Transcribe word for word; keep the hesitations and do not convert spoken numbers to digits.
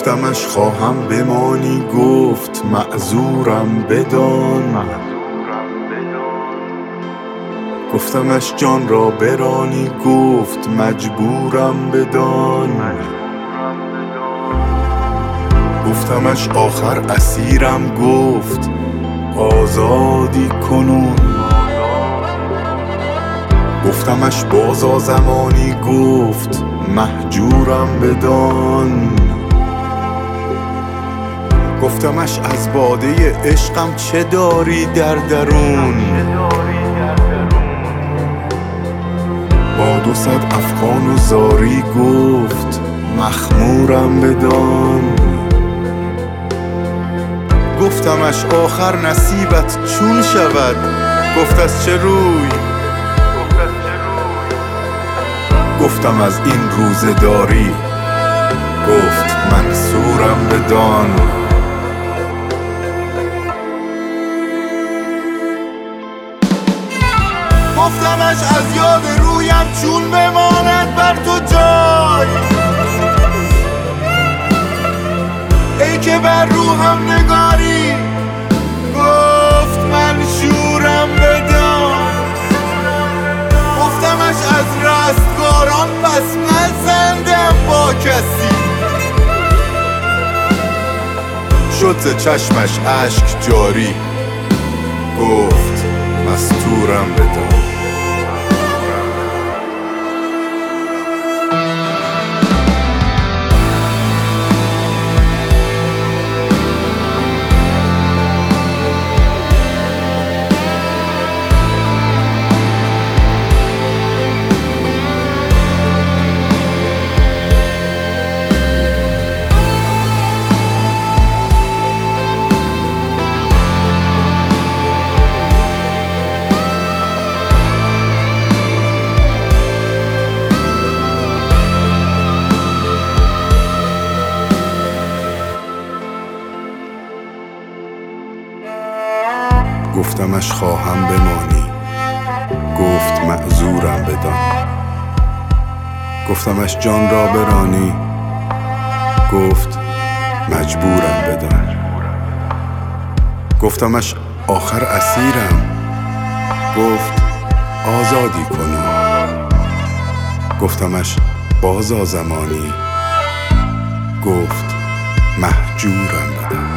گفتمش خواهم بمانی، گفت معذورم بدان. گفتمش جان را برانی، گفت مجبورم بدان. گفتمش آخر اسیرم، گفت آزادی کنون. گفتمش بازا زمانی، گفت مهجورم بدان. گفتمش از باده عشقم چه داری در درون، با دو صد افغان و زاری، گفت مخمورم بدان. گفتمش آخر نصیبت چون شود، گفت از چه روی. گفتم از این روزداری، گفت منصورم بدان. گفتمش از یاد رویم چون بماند بر تو جای، ای که بر روحم نگاری، گفت منشورم بدان. گفتمش از رستگاران پس نزندم با کسی، شد ز چشمش اشک جاری، گفت مستورم بدان. گفتمش خواهم بمانی، گفت معذورم بدان. گفتمش جان را برانی، گفت مجبورم بدان. گفتمش آخر اسیرم، گفت آزادی کنم. گفتمش بازا زمانی، گفت مهجورم بدان.